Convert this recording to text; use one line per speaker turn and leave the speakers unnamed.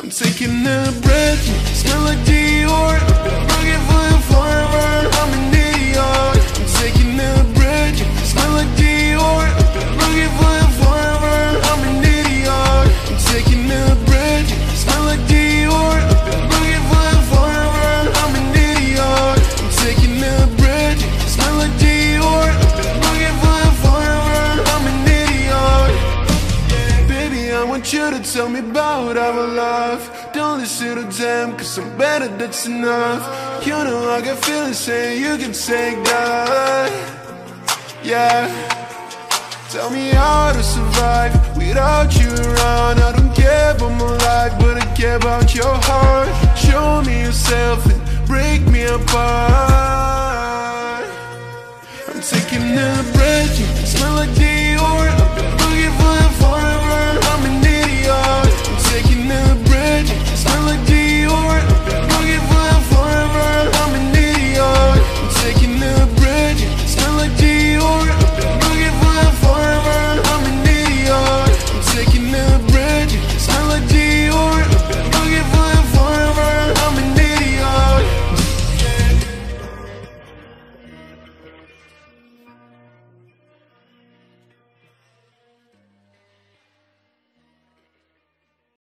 I'm taking a breath, smell like Dior. I've been looking for you forever, I'm an idiot. I'm taking a breath, smell like Dior. I've been looking for you forever, I'm an idiot. I'm taking a breath, smell like Dior. I've been looking for you forever, I'm an idiot. I'm taking a breath, smell like Dior. I've been looking for you forever, I'm an idiot. Baby, I want you to tell me about our love. Don't listen to them, cause I'm better, that's enough. You know I got feelings saying you can take that. Yeah. Tell me how to survive without you around. I don't care about my life, but I care about your heart. Show me yourself and break me apart.